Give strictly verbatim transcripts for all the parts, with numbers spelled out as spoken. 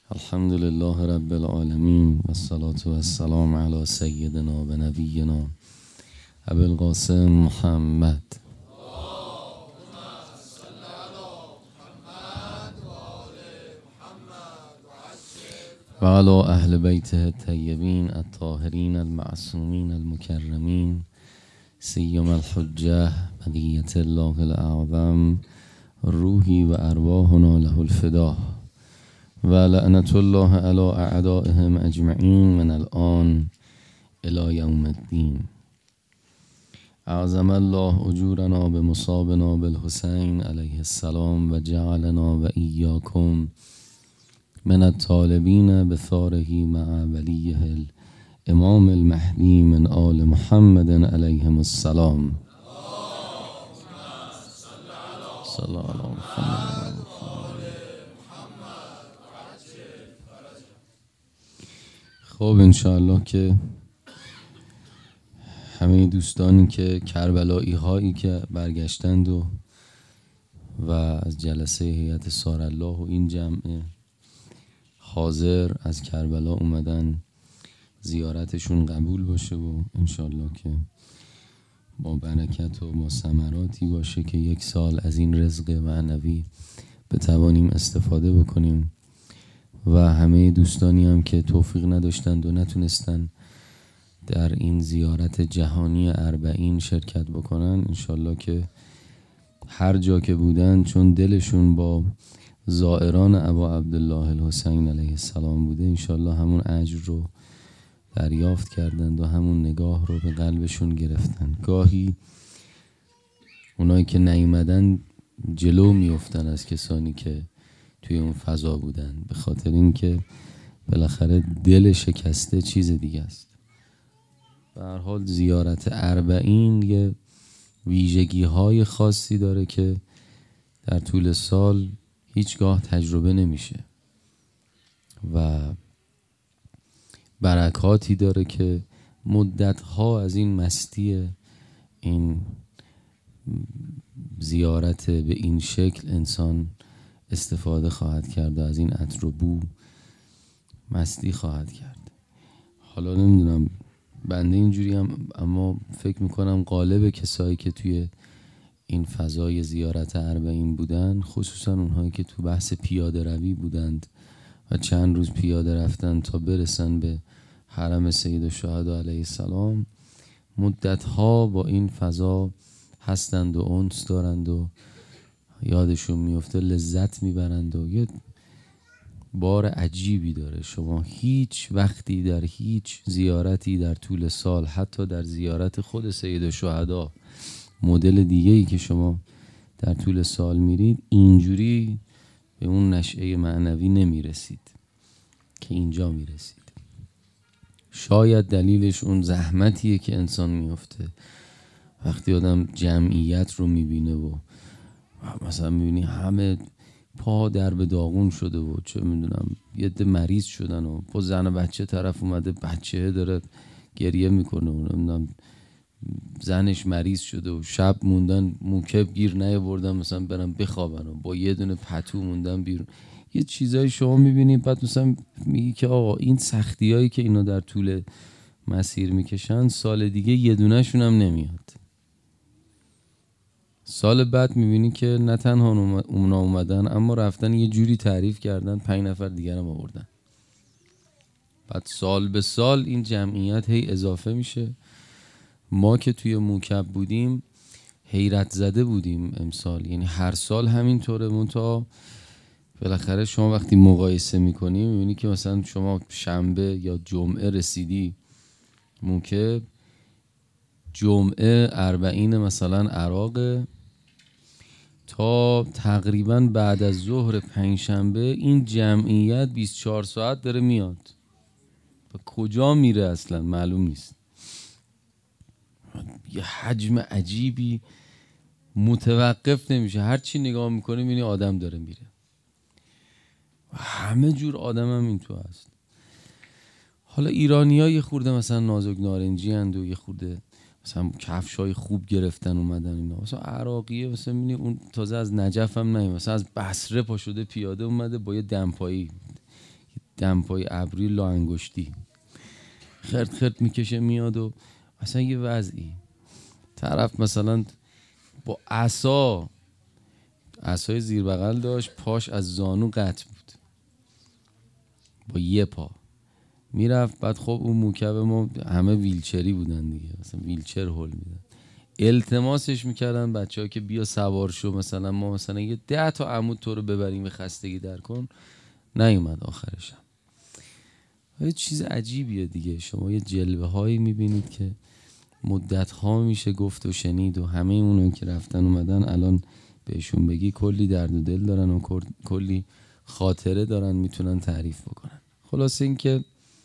الحمد لله رب العالمين والصلاة والسلام على سيدنا و نبينا ابي القاسم محمد و على اهل بیته الطیبین الطاهرین المعصومین المکرمین سیما الحجة بقیة الله الاعظم روحی و ارواحنا له الفدا و لعنة الله علی اعدائهم اجمعین من الان الی یوم الدین. اعظم الله اجورنا بمصابنا بالحسین علیه السلام و جعلنا و ایاکم من الطالبین بثاره مع ولیه الامام المهدی من آل محمد علیهم السلام. صلی الله علی محمد. خب انشاءالله که همه دوستانی که کربلایی هایی که برگشتند و و از جلسه هیئت سارالله و این جمع حاضر از کربلا اومدن زیارتشون قبول باشه و انشاءالله که با برکت و با ثمراتی باشه که یک سال از این رزق معنوی بتوانیم استفاده بکنیم و همه دوستانی هم که توفیق نداشتند و نتونستن در این زیارت جهانی اربعین شرکت بکنن انشالله که هر جا که بودن چون دلشون با زائران ابا عبدالله الحسین علیه السلام بوده انشالله همون اجر رو دریافت کردند و همون نگاه رو به قلبشون گرفتن. گاهی اونایی که نیومدن جلو میافتن از کسانی که توی اون فضا بودن به خاطر اینکه بالاخره دل شکسته چیز دیگه است. به هر حال زیارت اربعین یه ویژگی های خاصی داره که در طول سال هیچگاه تجربه نمیشه و برکاتی داره که مدتها از این مستی این زیارت به این شکل انسان استفاده خواهد کرد و از این عطر و بو مستی خواهد کرد. حالا نمیدونم بنده اینجوری هم اما فکر میکنم غالب کسایی که توی این فضای زیارت اربعین بودن خصوصا اونهایی که تو بحث پیاده روی بودند و چند روز پیاده رفتن تا برسن به حرم سید الشهدا علیه السلام مدتها با این فضا هستند و انس دارند و یادشون میفته لذت میبرند و یه بار عجیبی داره. شما هیچ وقتی در هیچ زیارتی در طول سال حتی در زیارت خود سید الشهدا مدل دیگه‌ای که شما در طول سال میرید اینجوری به اون نشأه معنوی نمیرسید که اینجا میرسید. شاید دلیلش اون زحمتیه که انسان میفته وقتی آدم جمعیت رو میبینه و مثلا میبینی همه پا در به داغون شده و چه میدونم یه ده مریض شدن و با زن و بچه طرف اومده بچه داره گریه میکنه و نمیدونم زنش مریض شده و شب موندن موکب گیر نیاوردن مثلا برن بخوابن و با یه دونه پتو موندن بیرون. یه چیزایی شما میبینید بعد مثلا میگی که آقا این سختی هایی که اینا در طول مسیر میکشن سال دیگه یه دونه شون هم نمیاد. سال بعد میبینی که نه تنها اونا اومدن اما رفتن یه جوری تعریف کردن پنج نفر دیگر هم آوردن. بعد سال به سال این جمعیت هی اضافه میشه. ما که توی موکب بودیم حیرت زده بودیم امسال، یعنی هر سال همینطوره منتها بالاخره شما وقتی مقایسه میکنی میبینی که مثلا شما شنبه یا جمعه رسیدی موکب، جمعه اربعین مثلا عراق تا تقریبا بعد از ظهر پنجشنبه این جمعیت بیست و چهار ساعت داره میاد و کجا میره اصلا معلوم نیست. یه حجم عجیبی متوقف نمیشه، هر چی نگاه میکنی میبینی آدم داره میره و همه جور آدم هم این تو هست. حالا ایرانی ها یه خورده مثلا نازک نارنجی هند و یه خورده مثلا کفشای خوب گرفتن اومدن اینا. مثلا عراقیه مثلا میبینی اون تازه از نجف هم نیم مثلا از بصره پا شده پیاده اومده با یه دمپایی دمپای ابروی لا انگشتی خرد خرد میکشه میاد و مثلا یه وضعی طرف مثلا با عصا عصای زیر بغل داشت، پاش از زانو قطع بود با یه پا میرفت. بعد خب اون موکب ما همه ویلچری بودن دیگه، مثلا ویلچر هول میدن، التماسش میکردن بچه ها که بیا سوار شو، مثلا ما مثلا یه ده تا عمود تو رو ببریم به خستگی در کن. نیومد آخرشم. یه چیز عجیبیه دیگه، شما یه جلوه هایی میبینید که مدت ها میشه گفت و شنید و همه اونو که رفتن اومدن الان بهشون بگی کلی درد و دل دارن و کلی خاطره دارن میتونن تعریف بکنن. خلاصه این که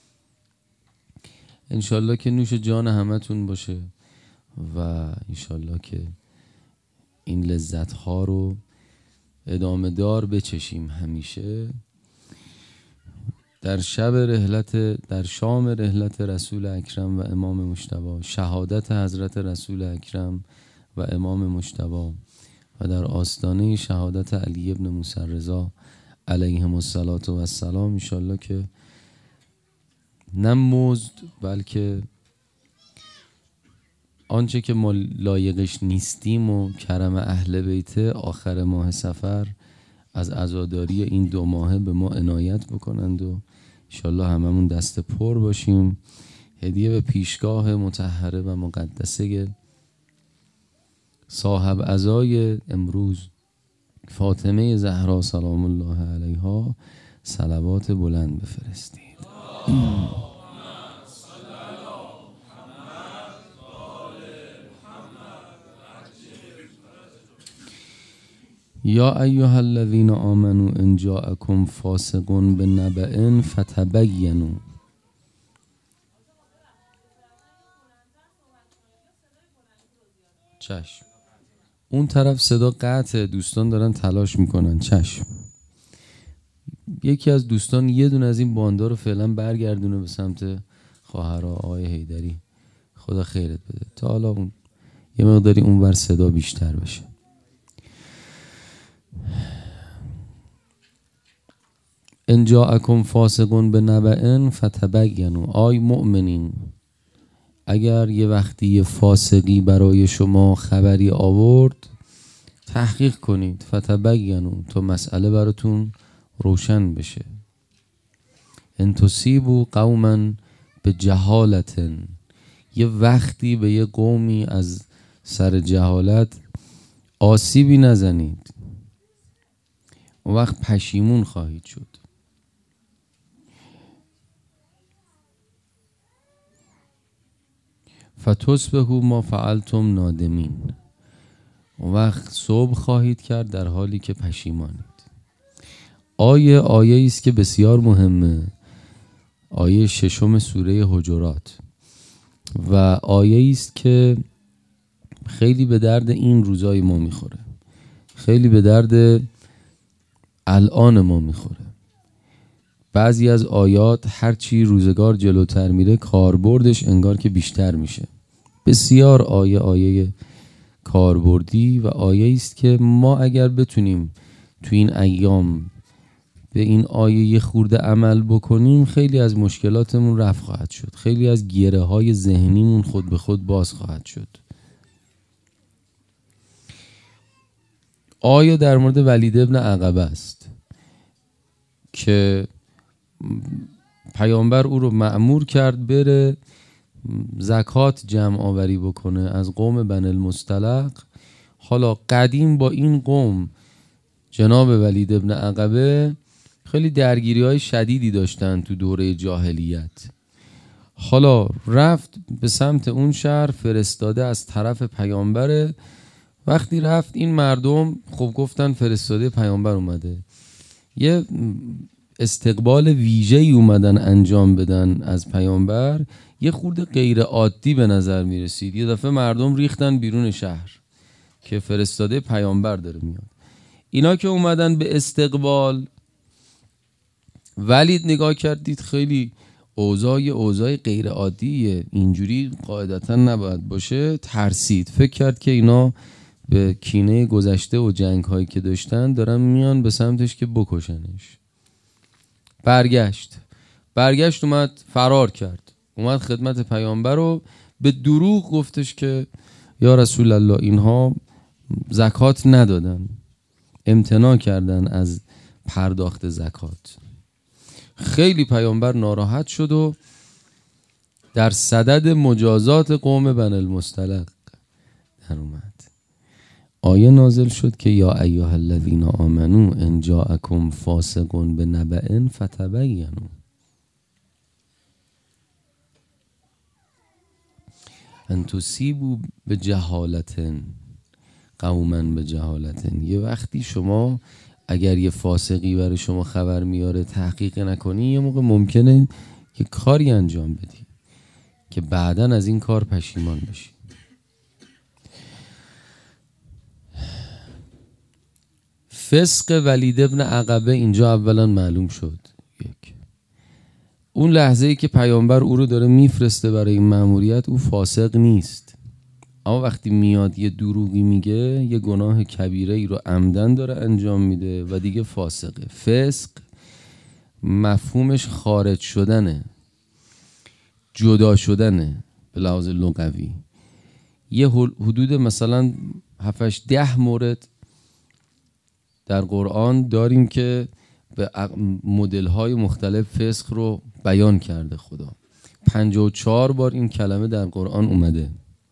انشالله که نوش جان همتون باشه و انشالله که این لذت ها رو ادامه دار بچشیم همیشه. در شب رحلت در شام رحلت رسول اکرم و امام مجتبی، شهادت حضرت رسول اکرم و امام مجتبی و در آستانه شهادت علی ابن موسی رضا علیهم الصلاة و السلام، انشالله که نه مزد بلکه آنچه که ما لایقش نیستیم و کرم اهل بیته آخر ماه صفر از عزاداری این دو ماهه به ما عنایت بکنند و انشالله هممون دست پر باشیم. هدیه به پیشگاه مطهره و مقدسه صاحب عزای امروز فاطمه زهرا سلام الله علیها صلوات بلند بفرستید. یا ایها الذین آمنوا ان جاءکم فاسق بنبأ فتبینوا. چشم. اون طرف صدا قطعه، دوستان دارن تلاش میکنن. چشم. یکی از دوستان یه دونه از این باندا رو فعلا برگردونه به سمت خواهرها آقای حیدری، خدا خیرت بده، تا حالا اون یه مقداری اونور صدا بیشتر بشه. ان جاءکم فاسق بنبأ فتبینوا. آی مؤمنین، اگر یه وقتی یه فاسقی برای شما خبری آورد تحقیق کنید. فتبینوا، تا مسئله براتون روشن بشه. ان تصیبوا قوما بجهالة، یه وقتی به یه قومی از سر جهالت آسیبی نزنید، اون وقت پشیمون خواهید شد. فتصبحوا ما فعلتم نادمین، اون وقت صبح خواهید کرد در حالی که پشیمانید. آیه آیه است که بسیار مهمه، آیه ششم سوره حجرات، و آیه است که خیلی به درد این روزای ما میخوره، خیلی به درد الان ما میخوره. بعضی از آیات هرچی روزگار جلوتر میره کاربردش انگار که بیشتر میشه. بسیار آیه آیه کاربردی و آیه است که ما اگر بتونیم تو این ایام به این آیه یه خورده عمل بکنیم خیلی از مشکلاتمون رفع خواهد شد، خیلی از گره های ذهنیمون خود به خود باز خواهد شد. آیه در مورد ولید ابن عقبه است که پیامبر او رو مأمور کرد بره زکات جمع آوری بکنه از قوم بنی المصطلق. حالا قدیم با این قوم جناب ولید ابن عقبه خیلی درگیری های شدیدی داشتن تو دوره جاهلیت. حالا رفت به سمت اون شهر، فرستاده از طرف پیامبره. وقتی رفت این مردم خب گفتن فرستاده پیامبر اومده، یه استقبال ویژه‌ای اومدن انجام بدن از پیامبر، یه خورده غیر عادی به نظر می رسید. یه دفعه مردم ریختن بیرون شهر که فرستاده پیامبر داره میاد. اینا که اومدن به استقبال، ولید نگاه کردید خیلی اوضاع اوضاع غیر عادیه، اینجوری قاعدتا نباید باشه. ترسید، فکر کرد که اینا به کینه گذشته و جنگ هایی که داشتن دارن میان به سمتش که بکشنش. برگشت برگشت اومد فرار کرد، اومد خدمت پیامبر رو به دروغ گفتش که یا رسول الله اینها زکات ندادن، امتناع کردن از پرداخت زکات. خیلی پیامبر ناراحت شد و در صدد مجازات قوم بنی المصطلق در اومد. آیه نازل شد که یا ایها الذین آمنو ان جاءکم فاسق بنبأ فتبینوا ان تصیبوا بجهالة قوما بجهالة. یه وقتی شما اگر یه فاسقی برای شما خبر میاره تحقیق نکنی، یه موقع ممکنه یه کاری انجام بدی که بعداً از این کار پشیمان بشی. فسق ولید ابن عقبه اینجا اولا معلوم شد. یک، اون لحظه ای که پیامبر او رو داره میفرسته برای این مأموریت، او فاسق نیست، اما وقتی میاد یه دروغی میگه، یه گناه کبیره ای رو عمدن داره انجام میده و دیگه فاسقه. فسق مفهومش خارج شدنه، جدا شدنه به لحاظ لغوی. یه حدود مثلا هفتش ده مورد در قرآن داریم که به مدل های مختلف فسق رو بیان کرده خدا. پنجاه و چهار بار این کلمه در قرآن اومده.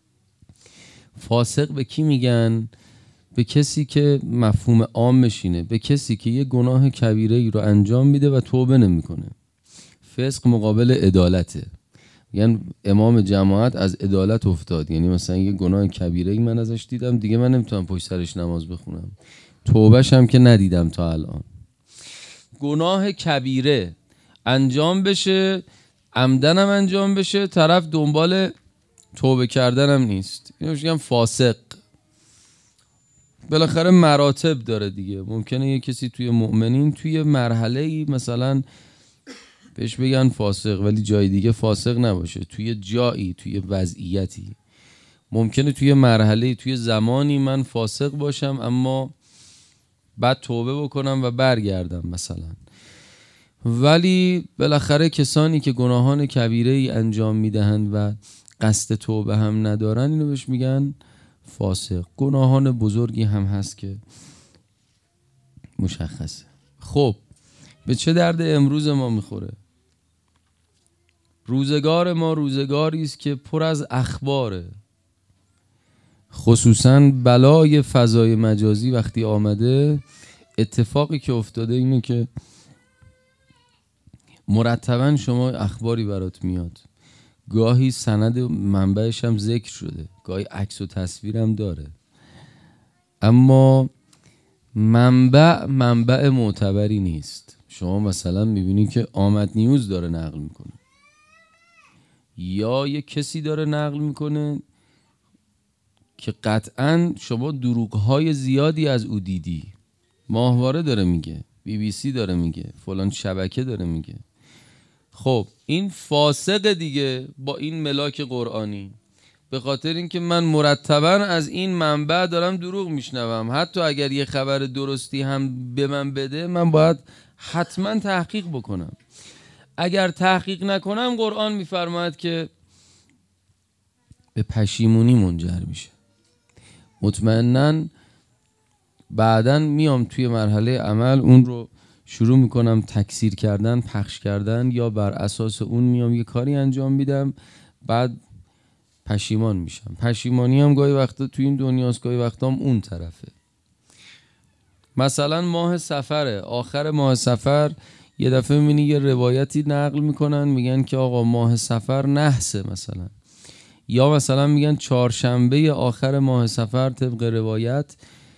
فاسق به کی میگن؟ به کسی که مفهوم عامش اینه، به کسی که یه گناه کبیره ای رو انجام میده و توبه نمیکنه. فسق مقابل عدالته، یعنی امام جماعت از عدالت افتاد، یعنی مثلا یه گناه کبیره ای من ازش دیدم، دیگه من نمیتونم پشت سرش نماز بخونم، توبهش هم که ندیدم تا الان. گناه کبیره انجام بشه، عمدنم انجام بشه، طرف دنبال توبه کردنم نیست، اینو میگم فاسق. بالاخره مراتب داره دیگه. ممکنه یه کسی توی مؤمنین توی مرحله‌ای مثلا بهش بگن فاسق ولی جای دیگه فاسق نباشه، توی جایی، توی وضعیتی. ممکنه توی مرحله‌ای، توی زمانی من فاسق باشم اما بعد توبه بکنم و برگردم مثلا. ولی بالاخره کسانی که گناهان کبیره ای انجام میدهند و قصد توبه هم ندارن، اینو بهش میگن فاسق. گناهان بزرگی هم هست که مشخصه. خب به چه درد امروز ما میخوره؟ روزگار ما روزگاری است که پر از اخباره، خصوصا بلای فضای مجازی وقتی آمده. اتفاقی که افتاده اینه که مرتبا شما اخباری برات میاد، گاهی سند منبعش هم ذکر شده، گاهی عکس و تصویر هم داره، اما منبع منبع معتبری نیست. شما مثلا میبینی که آمد نیوز داره نقل میکنه یا یه کسی داره نقل میکنه که قطعا شما دروغ‌های زیادی از او دیدی. ماهواره داره میگه، بی بی سی داره میگه، فلان شبکه داره میگه. خب این فاسق دیگه با این ملاک قرآنی، به خاطر اینکه من مرتبا از این منبع دارم دروغ میشنوم، حتی اگر یه خبر درستی هم به من بده، من باید حتما تحقیق بکنم. اگر تحقیق نکنم قرآن میفرماید که به پشیمونی منجر میشه. مطمئناً بعداً میام توی مرحله عمل اون رو شروع میکنم تکثیر کردن، پخش کردن، یا بر اساس اون میام یه کاری انجام میدم، بعد پشیمان میشم. پشیمانی هم گاهی وقتا توی این دنیاست، گاهی وقتا هم اون طرفه. مثلا ماه سفره، آخر ماه سفر یه دفعه میبینی یه روایتی نقل میکنن، میگن که آقا ماه سفر نحسه مثلا، یا مثلا میگن چهارشنبه آخر ماه سفر طبق روایت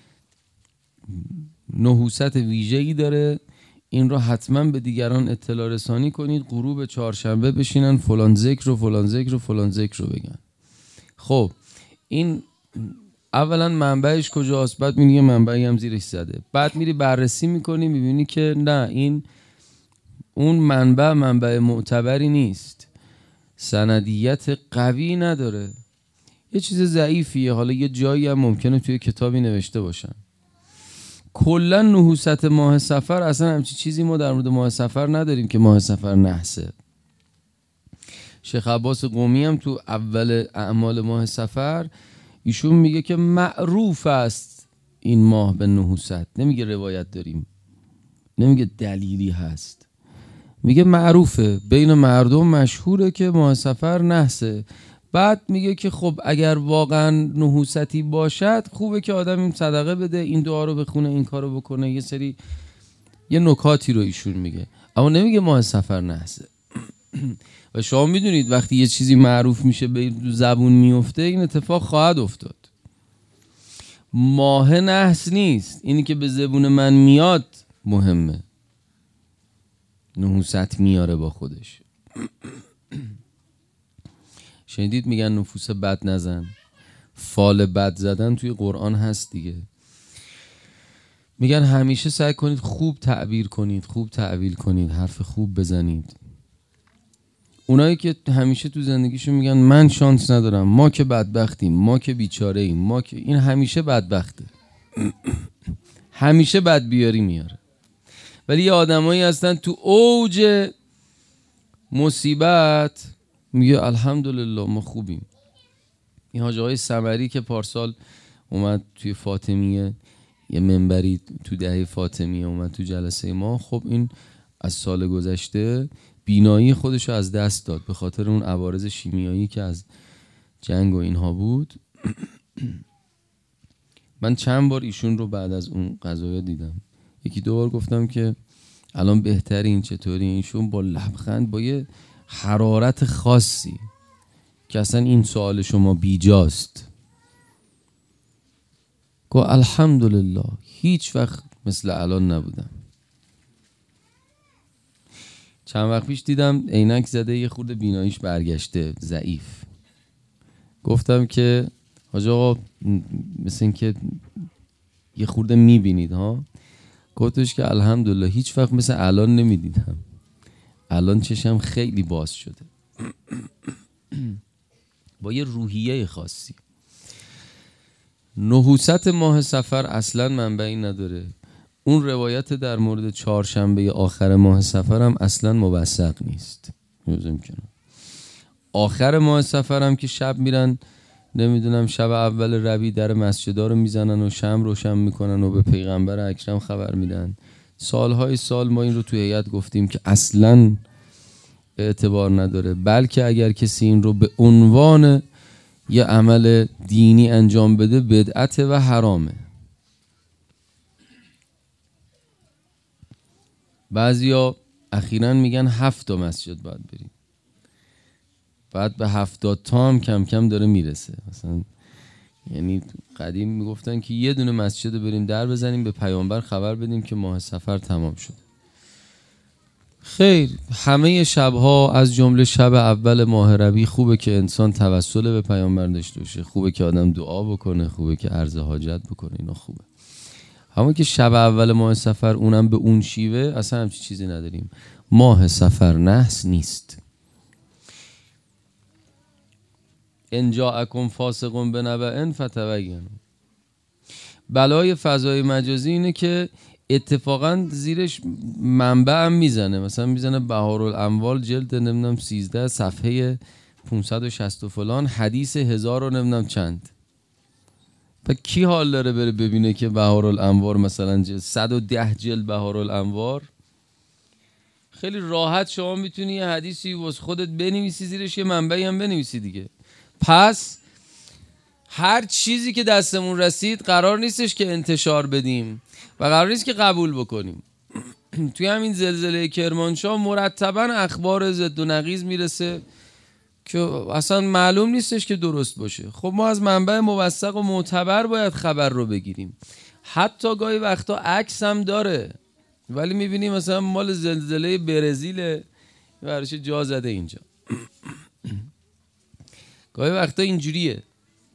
نحوست ویژه‌ای داره، این رو حتما به دیگران اطلاع رسانی کنید، غروب چهارشنبه بشینن فلان ذکر و فلان ذکر و فلان ذکر رو بگن. خب این اولا منبعش کجاست؟ بعد میبینی منبعی هم زیرش زده، بعد میری بررسی میکنی میبینی که نه، این اون منبع منبع معتبری نیست، سندیت قوی نداره، یه چیز ضعیفیه. حالا یه جایی هم ممکنه توی کتابی نوشته باشن. کلا نحوست ماه صفر اصلا همچی چیزی ما در مورد ماه صفر نداریم که ماه صفر نحسه. شیخ عباس قمی هم تو اول اعمال ماه صفر ایشون میگه که معروف است این ماه به نحوست، نمیگه روایت داریم، نمیگه دلیلی هست، میگه معروفه، بین مردم مشهوره که ماه صفر نحسه. بعد میگه که خب اگر واقعا نحوستی باشد خوبه که آدم این صدقه بده، این دعا رو بخونه، این کارو بکنه، یه سری یه نکاتی رو ایشون میگه، اما نمیگه ماه صفر نحسه. و شما میدونید وقتی یه چیزی معروف میشه به زبون میفته این اتفاق خواهد افتاد. ماه نحس نیست، اینی که به زبون من میاد مهمه، نحوست میاره با خودش. شنیدید میگن نفوس بد نزن، فال بد زدن توی قرآن هست دیگه. میگن همیشه سعی کنید خوب تعبیر کنید، خوب تعبیر کنید، حرف خوب بزنید. اونایی که همیشه تو زندگیشون میگن من شانس ندارم، ما که بدبختیم، ما که بیچاره ایم، ما که، این همیشه بدبخته. همیشه بد بیاری میاره. ولی یه آدمایی هستن تو اوج مصیبت میگه الحمدلله ما خوبیم. این حاج آقای سمری که پارسال اومد توی فاطمیه، یه منبری تو دهه فاطمیه اومد تو جلسه ما، خب این از سال گذشته بینایی خودشو از دست داد به خاطر اون عوارض شیمیایی که از جنگ و اینها بود. من چند بار ایشون رو بعد از اون قضایا دیدم، یکی دو بار گفتم که الان بهترین چطوری؟ ایشون با لبخند، با یه حرارت خاصی که اصلا این سوال شما بیجاست، گفت الحمدلله هیچ وقت مثل الان نبودم. چند وقت پیش دیدم عینک زده، یه خورده بیناییش برگشته، ضعیف. گفتم که حاج آقا مثل این که یه خورده میبینید ها؟ گفتش که الحمدلله هیچ وقت مثل الان نمیدیدم، الان چشم خیلی باز شده. با یه روحیه خاصی. نحوست ماه صفر اصلا منبعی نداره. اون روایت در مورد چهارشنبه آخر ماه صفر هم اصلا موثق نیست. آخر ماه صفر هم که شب میرن، نمیدونم شب اول ربیع در مسجدا رو میزنن و شمع روشن میکنن و به پیغمبر اکرم خبر میدن. سالهای سال ما این رو توی هیئت گفتیم که اصلا اعتبار نداره، بلکه اگر کسی این رو به عنوان یه عمل دینی انجام بده بدعت و حرامه. بعضیا اخیراً میگن هفت تا مسجد باید بریم، بعد به هفتاد تا هم کم کم داره میرسه. مثلا یعنی قدیم میگفتن که یه دونه مسجد بریم در بزنیم، به پیامبر خبر بدیم که ماه صفر تمام شده. خیر، همه شبها از جمله شب اول ماه ربیع خوبه که انسان توسل به پیامبر داشته باشه، خوبه که آدم دعا بکنه، خوبه که عرض حاجت بکنه، اینا خوبه. همون که شب اول ماه صفر اونم به اون شیوه، اصلا همچی چیزی نداریم. ماه صفر نحس نیست. ان جاءکم فاسق بنبأ فتبینوا. بلای فضای مجازی اینه که اتفاقا زیرش منبع هم میزنه، مثلا میزنه بهارالاموال جلد نمیدونم سیزده صفحه پانصد و شصت و فلان، حدیث هزار و نمیدونم چند. و کی حال داره بره ببینه که بهارالانوار مثلا صد و ده جلد بهارالانوار؟ خیلی راحت شما میتونی یه حدیثی واسه خودت بنویسی، زیرش یه منبعی هم بنویسی دیگه. پس هر چیزی که دستمون رسید قرار نیستش که انتشار بدیم و قرار نیست که قبول بکنیم. توی همین زلزله کرمانشاه مرتبا اخبار ضد و نقیض میرسه که اصلا معلوم نیستش که درست باشه. خب ما از منبع موثق و معتبر باید خبر رو بگیریم. حتی گاهی وقتا عکس هم داره، ولی میبینیم مثلا مال زلزله برزیل ورش جا زده اینجا. گاهی وقتا اینجوریه.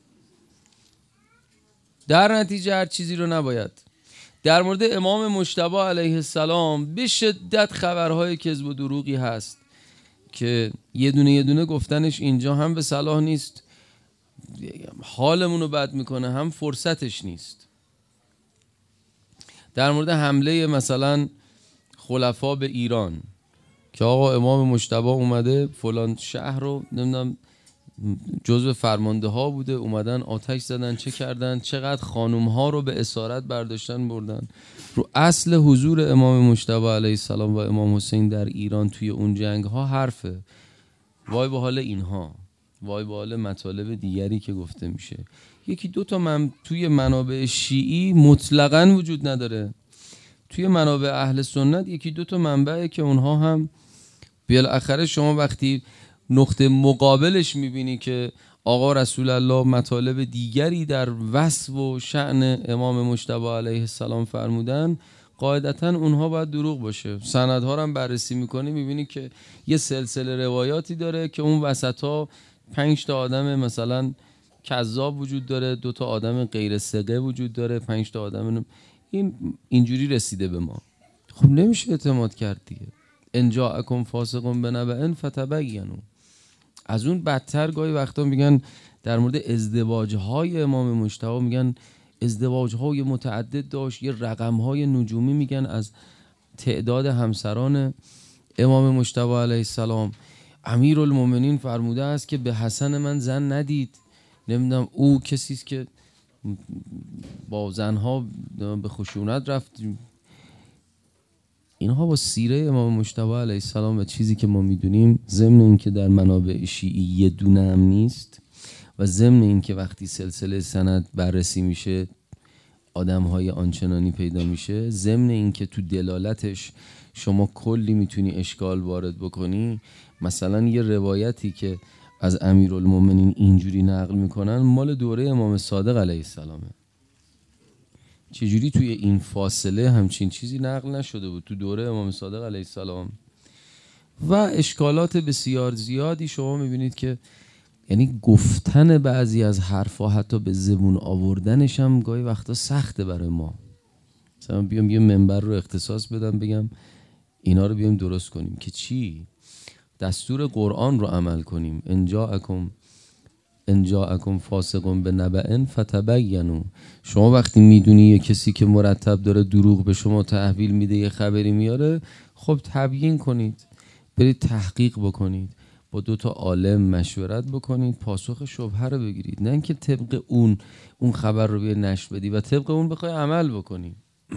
در نتیجه هر چیزی رو نباید. در مورد امام مجتبی علیه السلام به شدت خبرهای کذب و دروغی هست که یه دونه یه دونه گفتنش اینجا هم به صلاح نیست، حالمون رو بد میکنه، هم فرصتش نیست. در مورد حمله مثلا خلفا به ایران که آقا امام مجتبی اومده فلان شهر رو نمیدونم جزو فرمانده ها بوده، اومدن آتش زدن، چه کردن، چقدر خانوم ها رو به اسارت برداشتن بردن. رو اصل حضور امام مجتبی علیه السلام و امام حسین در ایران توی اون جنگ ها حرفه. وای به حال اینها، وای به حال مطالب دیگری که گفته میشه. یکی دو تا من توی منابع شیعی مطلقاً وجود نداره، توی منابع اهل سنت یکی دو تا منبعه که اونها هم بالاخره شما وقتی نقطه مقابلش میبینی که آقا رسول الله مطالب دیگری در وصف و شأن امام مجتبی علیه السلام فرمودن، قاعدتا اونها باید دروغ باشه. سندها رو هم بررسی میکنی میبینی که یه سلسله روایاتی داره که اون وسطا پنج تا آدم مثلا کذاب وجود داره، دو تا آدم غیر ثقه وجود داره، پنج تا آدم این اینجوری رسیده به ما. خب نمیشه اعتماد کرد دیگه. ان جاءکم فاسق بنبأ فتبینوا. از اون بدتر گاهی وقتا میگن در مورد ازدواج‌های امام مجتبی، میگن ازدواج‌های متعدد داشت، یه رقم‌های نجومی میگن از تعداد همسران امام مجتبی علیه السلام. امیرالمومنین فرموده است که به حسن من زن ندید، نمیدونم او کسی است که با زنها به خشونت رفت. اینها با سیره امام مجتبی علیه السلام و چیزی که ما میدونیم، ضمن این که در منابع شیعی یه دونه هم نیست و ضمن این که وقتی سلسله سند بررسی میشه آدم‌های آنچنانی پیدا میشه، ضمن این که تو دلالتش شما کلی میتونی اشکال وارد بکنی. مثلا یه روایتی که از امیرالمومنین اینجوری نقل میکنن مال دوره امام صادق علیه السلامه. چجوری توی این فاصله همچین چیزی نقل نشده بود تو دوره امام صادق علیه السلام؟ و اشکالات بسیار زیادی شما میبینید که یعنی گفتن بعضی از حرفا حتی به زبون آوردنش هم گاهی وقتا سخته برای ما. مثلا بیام یه منبر رو اختصاص بدم بگم اینا رو بیام درست کنیم که چی؟ دستور قرآن رو عمل کنیم. ان جاءکم ان جاءکم فاسق بنبأ فتبینوا. شما وقتی میدونی یه کسی که مرتب داره دروغ به شما تحویل میده، یه خبری میاره، خب تبیین کنید، برید تحقیق بکنید، با دو تا عالم مشورت بکنید، پاسخ شبهه رو بگیرید، نه اینکه طبق اون اون خبر رو بیای نشر بدی و طبق اون بخوای عمل بکنی.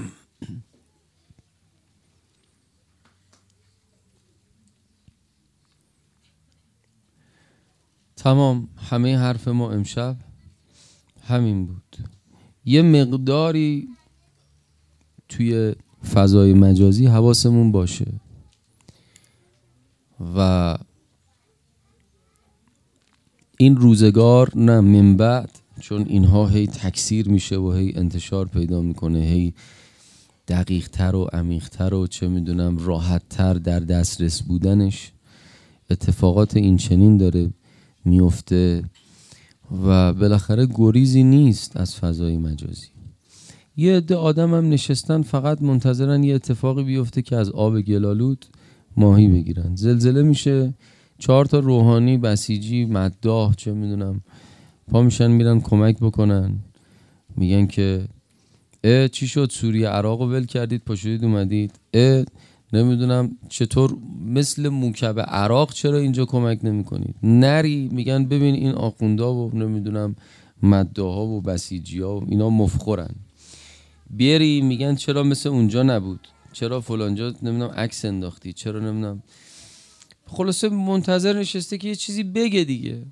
تمام. همه حرف ما امشب همین بود. یه مقداری توی فضای مجازی حواسمون باشه و این روزگار نه من بعد، چون اینها هی تکثیر میشه و هی انتشار پیدا میکنه، هی دقیق تر و عمیق تر و چه میدونم راحت تر در دسترس بودنش، اتفاقات این چنین داره میفته و بالاخره گریزی نیست از فضای مجازی. یه عده آدم هم نشستن فقط منتظرن یه اتفاقی بیفته که از آب گلالود ماهی بگیرن. زلزله میشه، چهار تا روحانی بسیجی مداح چه میدونم پا میشن میرن کمک بکنن، میگن که اه چی شد سوریه عراق رو ول کردید پاشدید اومدید، اه نمیدونم چطور مثل موکب عراق چرا اینجا کمک نمی کنید. نری میگن ببین این آخوندا و نمیدونم مداها و بسیجی ها و اینا مفخورن. بیاری میگن چرا مثل اونجا نبود، چرا فلانجا نمیدونم عکس انداختی، چرا نمیدونم. خلاصه منتظر نشسته که یه چیزی بگه دیگه.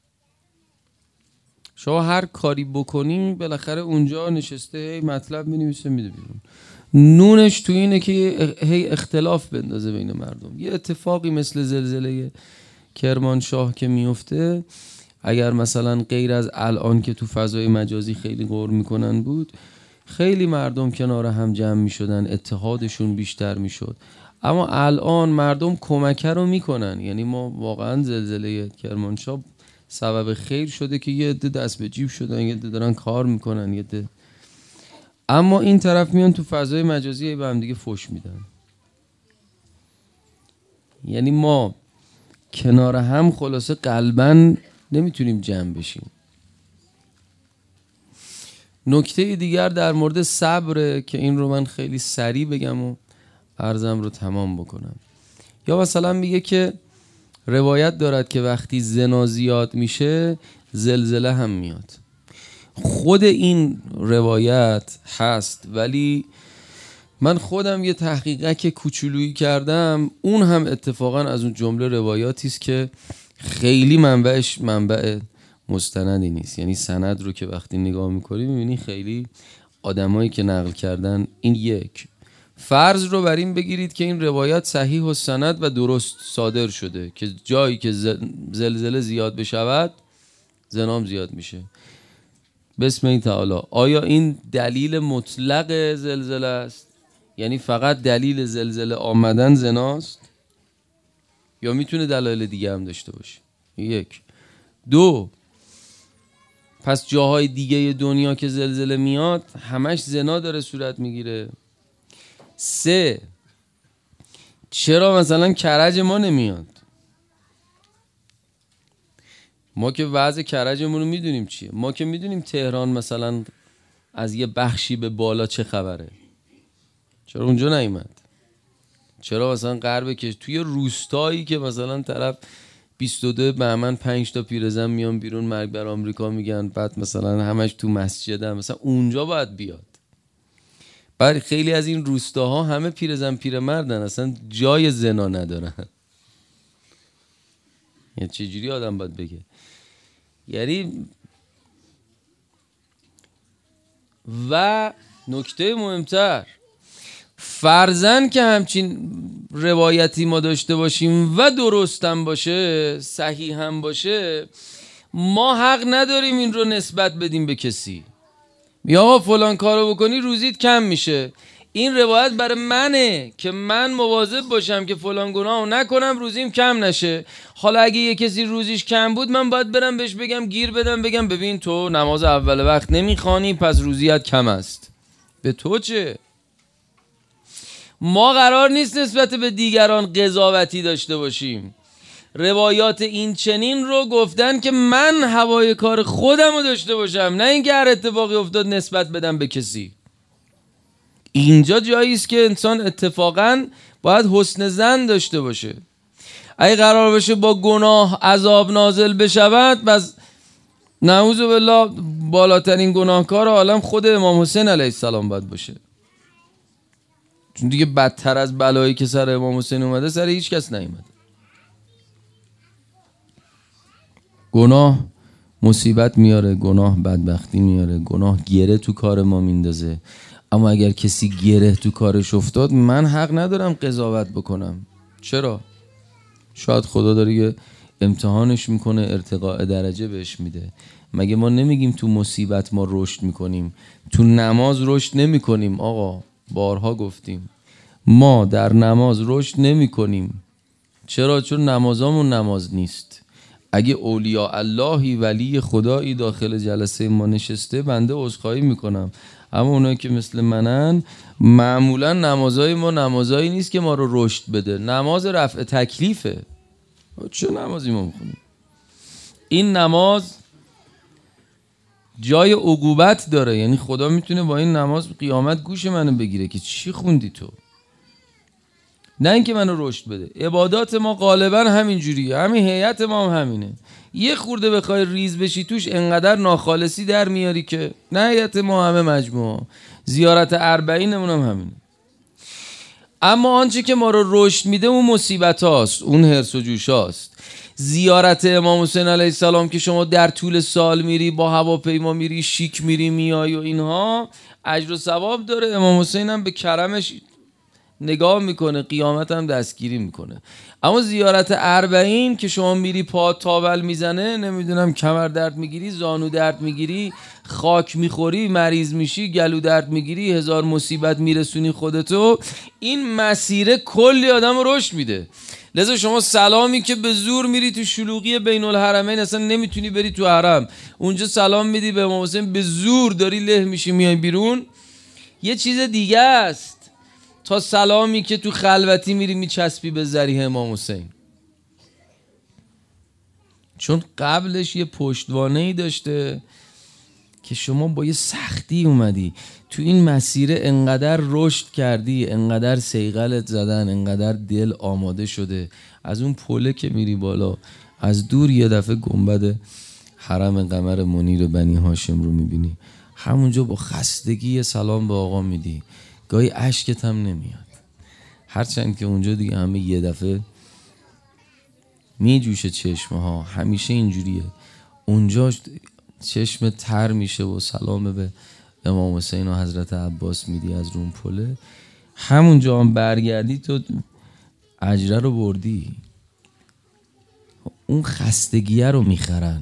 شما هر کاری بکنی بالاخره اونجا نشسته هی مطلب می‌نویسه میده بیرون. نونش تو اینه که هی اختلاف بندازه بین مردم. یه اتفاقی مثل زلزله کرمانشاه که میفته، اگر مثلا غیر از الان که تو فضای مجازی خیلی غور میکنن بود، خیلی مردم کنار هم جمع میشدن، اتحادشون بیشتر میشد. اما الان مردم کمک رو میکنن. یعنی ما واقعا زلزله کرمانشاه سبب خیر شده که یه عده دست به جیب شدن، یه عده دارن کار میکنن، یه عده، اما این طرف میان تو فضای مجازی به هم دیگه فوش میدن. یعنی ما کنار هم خلاصه قلباً نمیتونیم جمع بشیم. نکته دیگر در مورد صبره که این رو من خیلی سریع بگم و عرضم رو تمام بکنم. یا مثلا میگه که روایت دارد که وقتی زنا زیاد میشه زلزله هم میاد. خود این روایت هست، ولی من خودم یه تحقیقک کوچولویی کردم، اون هم اتفاقا از اون جمله روایاتی است که خیلی منبعش منبع مستندی نیست. یعنی سند رو که وقتی نگاه میکنی میبینی خیلی آدمایی که نقل کردن. این یک فرض رو بر این بگیرید که این روایت صحیح و سند و درست صادر شده که جایی که زلزله زیاد بشود زنام زیاد میشه. بسم این تعالی. آیا این دلیل مطلق زلزله است؟ یعنی فقط دلیل زلزله آمدن زناست؟ یا میتونه دلایل دیگه هم داشته باشه؟ یک. دو، پس جاهای دیگه دنیا که زلزله میاد همش زنا داره صورت میگیره؟ سه، چرا مثلا کرج ما نمیاد؟ ما که وضع کرجمون رو میدونیم چیه. ما که میدونیم تهران مثلا از یه بخشی به بالا چه خبره. چرا اونجا نیومد؟ چرا مثلا غرب که توی روستایی که مثلا طرف بیست و دو بهمن پنج تا پیرزن میان بیرون مرگ بر آمریکا میگن، بعد مثلا همش تو مسجد هم مثلا اونجا باید بیاد. بعد خیلی از این روستاها همه پیرزن پیرمردن، اصلا جای زنا ندارن. یعنی چجوری آدم باید بگه؟ یعنی و نکته مهمتر، فرضاً که همچین روایتی ما داشته باشیم و درستم باشه، صحیح هم باشه، ما حق نداریم این رو نسبت بدیم به کسی. یا آقا فلان کارو بکنی روزیت کم میشه. این روایت برای منه که من مواظب باشم که فلان گناهو نکنم روزیم کم نشه. حالا اگه یه کسی روزیش کم بود من باید برم بهش بگم، گیر بدم، بگم ببین تو نماز اول وقت نمیخوانی پس روزیت کم است. به تو چه؟ ما قرار نیست نسبت به دیگران قضاوتی داشته باشیم. روایات این چنین رو گفتن که من هوای کار خودم رو داشته باشم، نه اینکه هر اتفاقی افتاد نسبت بدم به کسی. اینجا جایی است که انسان اتفاقا باید حسن ظن داشته باشه. اگه قرار باشه با گناه عذاب نازل بشود، بس نعوذ بالله بالاترین گناهکار عالم خود امام حسین علیه السلام باید باشه. چون دیگه بدتر از بلایی که سر امام حسین اومده سر هیچ کس نیومده. گناه مصیبت میاره، گناه بدبختی میاره، گناه گره تو کار ما میندازه. اما اگر کسی گره تو کارش افتاد من حق ندارم قضاوت بکنم. چرا؟ شاید خدا داره یه امتحانش میکنه، ارتقاء درجه بهش میده. مگه ما نمیگیم تو مصیبت ما رشد میکنیم؟ تو نماز رشد نمیکنیم آقا، بارها گفتیم ما در نماز رشد نمیکنیم. چرا؟ چون نمازامون نماز نیست. اگه اولیاء اللهی ولی خدایی داخل جلسه ما نشسته بنده عذرخواهی میکنم، اما اونایی که مثل منن معمولا نمازای ما نمازایی نیست که ما رو رشد بده. نماز رفع تکلیفه. چه نمازی ما میخونیم؟ این نماز جای عقوبت داره. یعنی خدا میتونه با این نماز قیامت گوش منو بگیره که چی خوندی تو، نه اینکه منو رشد بده. عبادات ما غالبا همین جوریه، همین هیئت ما هم همینه. یه خورده بخوای ریز بشی توش انقدر ناخالصی در میاری که نه هیئت ما همه مجموعه. زیارت اربعینمون هم همینه. اما آنچه که ما رو رشد میده اون مصیبت هاست، اون حرص و جوش هاست. زیارت امام حسین علیه السلام که شما در طول سال میری، با هواپیما میری، شیک میری میای و اینها، اجر و ثواب داره. امام حسین هم به کرمش نگاه میکنه، قیامت هم دستگیری میکنه. اما زیارت اربعین که شما میری پا تاول میزنه، نمیدونم کمر درد میگیری، زانو درد میگیری، خاک میخوری، مریض میشی، گلو درد میگیری، هزار مصیبت میرسونی خودتو، این مسیره کلی آدم رشد میده. لذا شما سلامی که به زور میری تو شلوغی بین الحرمین، اصلا نمیتونی بری تو حرم، اونجا سلام میدی به امام حسین، به زور داری له میشی میای بیرون، یه چیز دیگه است تا سلامی که تو خلوتی میری میچسبی به ذریح امام حسین. چون قبلش یه پشتوانه‌ای داشته که شما با یه سختی اومدی تو این مسیر، انقدر رشد کردی، انقدر سیغلت زدن، انقدر دل آماده شده، از اون پله که میری بالا، از دور یه دفعه گنبد حرم قمر منیر بنی هاشم رو میبینی، همونجا با خستگی سلام به آقا میدی، گاهی اشکت هم نمیاد، هرچند که اونجا دیگه همه یه دفعه میجوشه چشمه ها، همیشه اینجوریه، اونجا چشم تر میشه و سلام به امام حسین و حضرت عباس میدی از رون پله، همونجا هم برگردی تو اجره رو بردی، اون خستگیه رو میخرن.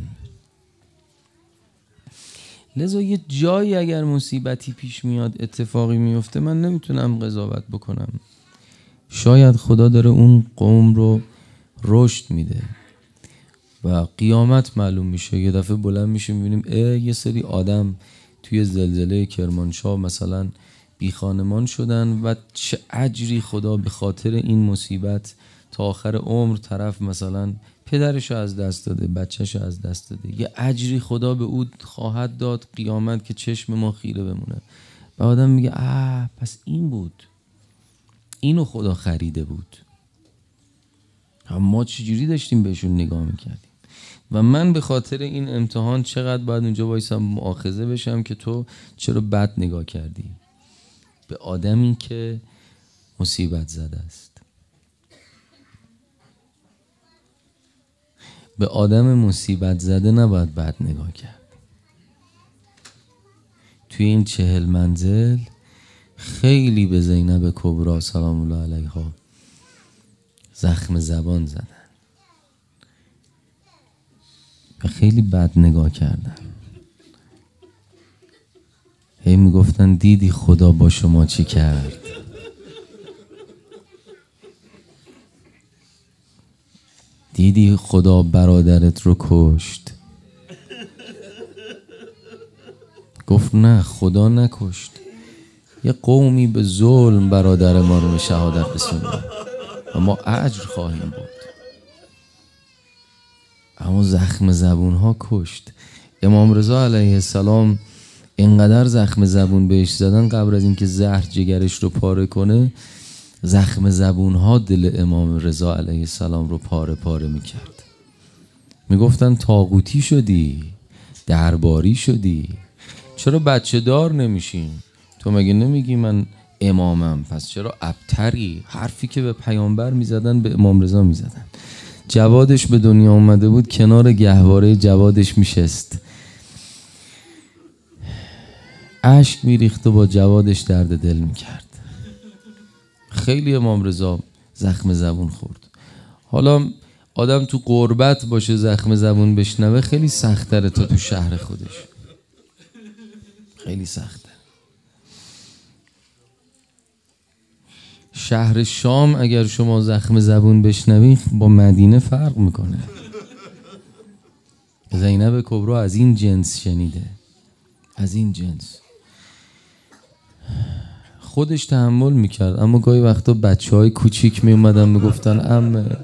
لذا یه جایی اگر مصیبتی پیش میاد، اتفاقی میفته، من نمیتونم قضاوت بکنم، شاید خدا داره اون قوم رو رشد میده و قیامت معلوم میشه، یه دفعه بلند میشه میبینیم اه یه سری آدم توی زلزله کرمانشاه مثلا بی خانمان شدن و چه اجری خدا به خاطر این مصیبت تا آخر عمر، طرف مثلا پدرشو از دست داده، بچهشو از دست داده، یه اجری خدا به او خواهد داد قیامت که چشم ما خیره بمونه و آدم میگه آه پس این بود، اینو خدا خریده بود، ما چجوری داشتیم بهشون نگاه میکردیم. و من به خاطر این امتحان چقدر باید اونجا وایسم مؤاخذه بشم که تو چرا بد نگاه کردی به آدمی که مصیبت زده است. به آدم مصیبت زده نباید بد نگاه کرد. توی این چهل منزل خیلی به زینب کبرا سلام الله علیها زخم زبان زدن و خیلی بد نگاه کردن، هی میگفتن دیدی خدا با شما چی کرد، دیدی خدا برادرت رو کشت. گفت نه خدا نکشت، یه قومی به ظلم برادر ما رو به شهادت رسوندن و ما اجر خواهیم بود، اما زخم زبون ها کشت. امام رضا علیه السلام اینقدر زخم زبون بهش زدن قبل از اینکه زهر جگرش رو پاره کنه، زخم زبون ها دل امام رضا علیه السلام رو پاره پاره میکرد. میگفتن طاغوتی شدی، درباری شدی، چرا بچه دار نمیشین؟ تو مگه نمیگی من امامم؟ پس چرا ابتری؟ حرفی که به پیامبر میزدن به امام رضا میزدن. جوادش به دنیا اومده بود، کنار گهواره جوادش میشست، اشک میریخت و با جوادش درد دل میکرد. خیلی امام رضا زخم زبون خورد. حالا آدم تو غربت باشه زخم زبون بشنوه خیلی سخت‌تره تا تو شهر خودش، خیلی سخته. شهر شام اگر شما زخم زبون بشنوی با مدینه فرق میکنه. زینب کبرا از این جنس شنیده، از این جنس خودش تحمل میکرد، اما گاهی وقتا بچه های کوچیک میومدن میگفتن عمه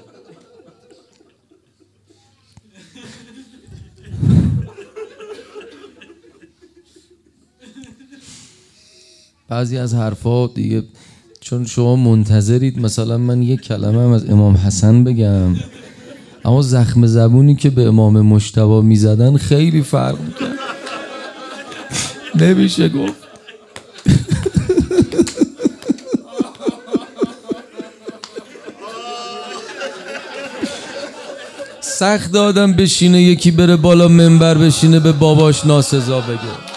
بعضی از حرفا دیگه چون شما منتظرید مثلا من یک کلمه هم از امام حسن بگم، اما زخم زبونی که به امام مجتبی میزدن خیلی فرق میکرد، نمیشه گفت. سخت آدم بشینه یکی بره بالا منبر بشینه به باباش ناسزا بگه.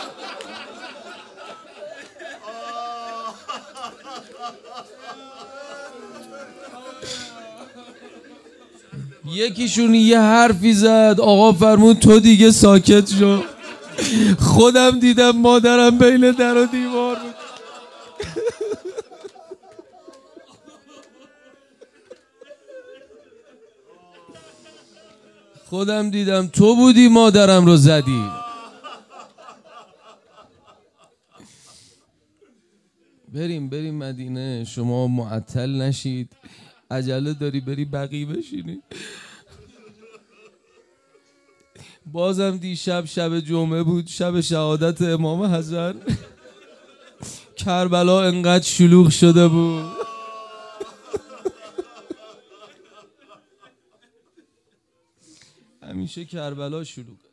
یکیشون یه حرفی زد آقا فرمود تو دیگه ساکت شو، خودم دیدم مادرم بین در و دیوار بود. خودم دیدم تو بودی مادرم رو زدی. بریم بریم مدینه، شما معطل نشید، عجله داری بری بقیع بشینی. بازم دیشب شب جمعه بود، شب شهادت امام حسن. کربلا انقدر شلوغ شده بود. همیشه کربلا شلوغه.